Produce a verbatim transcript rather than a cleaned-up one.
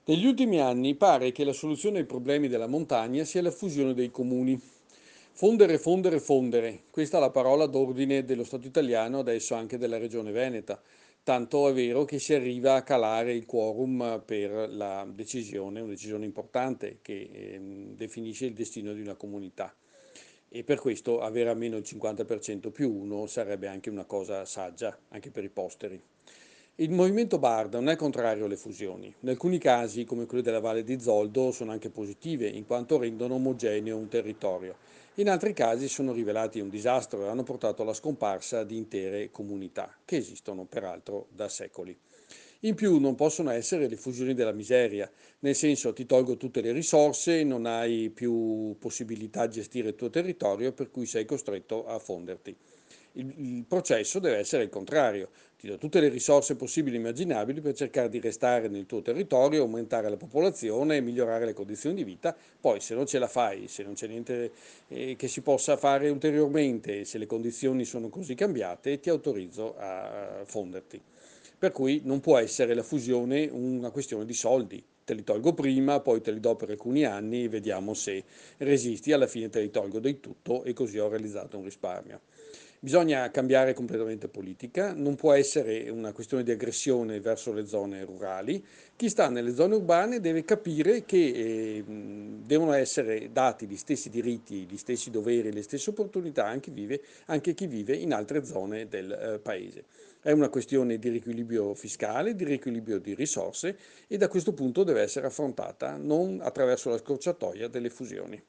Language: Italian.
Negli ultimi anni pare che la soluzione ai problemi della montagna sia la fusione dei comuni. Fondere, fondere, fondere. Questa è la parola d'ordine dello Stato italiano, adesso anche della Regione Veneta. Tanto è vero che si arriva a calare il quorum per la decisione, una decisione importante che ehm, definisce il destino di una comunità. E per questo avere almeno il cinquanta per cento più uno sarebbe anche una cosa saggia, anche per i posteri. Il movimento Barda non è contrario alle fusioni. In alcuni casi, come quello della Valle di Zoldo, sono anche positive, in quanto rendono omogeneo un territorio. In altri casi sono rivelati un disastro e hanno portato alla scomparsa di intere comunità, che esistono peraltro da secoli. In più non possono essere le fusioni della miseria, nel senso ti tolgo tutte le risorse, non hai più possibilità di gestire il tuo territorio, per cui sei costretto a fonderti. Il, il processo deve essere il contrario, ti do tutte le risorse possibili e immaginabili per cercare di restare nel tuo territorio, aumentare la popolazione e migliorare le condizioni di vita, poi se non ce la fai, se non c'è niente eh, che si possa fare ulteriormente, se le condizioni sono così cambiate, ti autorizzo a fonderti. Per cui non può essere la fusione una questione di soldi. Te li tolgo prima, poi te li do per alcuni anni e vediamo se resisti, alla fine te li tolgo del tutto e così ho realizzato un risparmio. Bisogna cambiare completamente politica, non può essere una questione di aggressione verso le zone rurali. Chi sta nelle zone urbane deve capire che eh, devono essere dati gli stessi diritti, gli stessi doveri, le stesse opportunità anche, vive, anche a chi vive in altre zone del eh, paese. È una questione di riequilibrio fiscale, di riequilibrio di risorse e da questo punto deve essere affrontata non attraverso la scorciatoia delle fusioni.